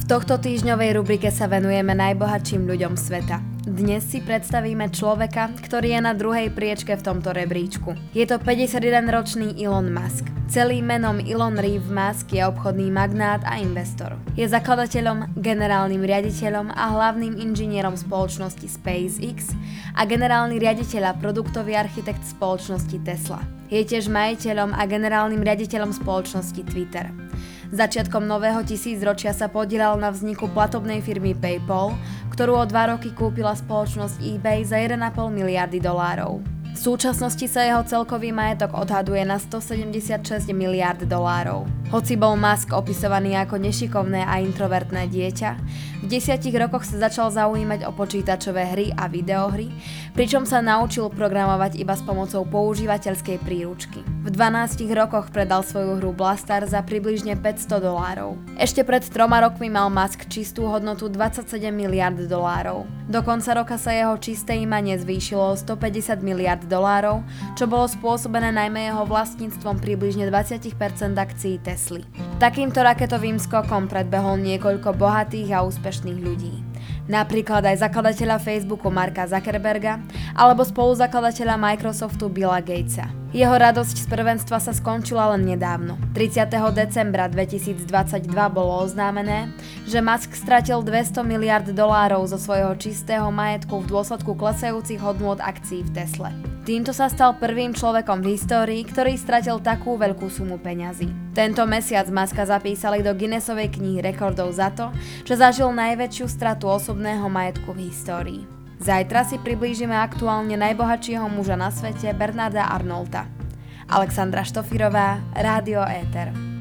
V tohto týždňovej rubrike sa venujeme najbohatším ľuďom sveta. Dnes si predstavíme človeka, ktorý je na druhej priečke v tomto rebríčku. Je to 51-ročný Elon Musk. Celým menom Elon Reeve Musk je obchodný magnát a investor. Je zakladateľom, generálnym riaditeľom a hlavným inžinierom spoločnosti SpaceX a generálny riaditeľ a produktový architekt spoločnosti Tesla. Je tiež majiteľom a generálnym riaditeľom spoločnosti Twitter. Začiatkom nového tisícročia sa podieľal na vzniku platobnej firmy PayPal, ktorú o 2 roky kúpila spoločnosť eBay za 1,5 miliardy dolárov. V súčasnosti sa jeho celkový majetok odhaduje na 176 miliárd dolárov. Hoci bol Musk opisovaný ako nešikovné a introvertné dieťa, v 10 rokoch sa začal zaujímať o počítačové hry a videohry, pričom sa naučil programovať iba s pomocou používateľskej príručky. V 12 rokoch predal svoju hru Blastar za približne 500 dolárov. Ešte pred 3 rokmi mal Musk čistú hodnotu 27 miliard dolárov. Do konca roka sa jeho čisté imanie zvýšilo o 150 miliard dolárov, čo bolo spôsobené najmä jeho vlastníctvom približne 20% akcií Tesly. Takýmto raketovým skokom predbehol niekoľko bohatých a úspešných ľudí. Napríklad aj zakladateľa Facebooku Marka Zuckerberga alebo spoluzakladateľa Microsoftu Billa Gatesa. Jeho radosť z prvenstva sa skončila len nedávno. 30. decembra 2022 bolo oznámené, že Musk stratil 200 miliard dolárov zo svojho čistého majetku v dôsledku klesajúcich hodnôt akcií v Tesle. Týmto sa stal prvým človekom v histórii, ktorý stratil takú veľkú sumu peňazí. Tento mesiac Muska zapísali do Guinnessovej knihy rekordov za to, že zažil najväčšiu stratu osobného majetku v histórii. Zajtra si priblížime aktuálne najbohatšieho muža na svete Bernarda Arnaulta. Alexandra Štofírová, Rádio Éter.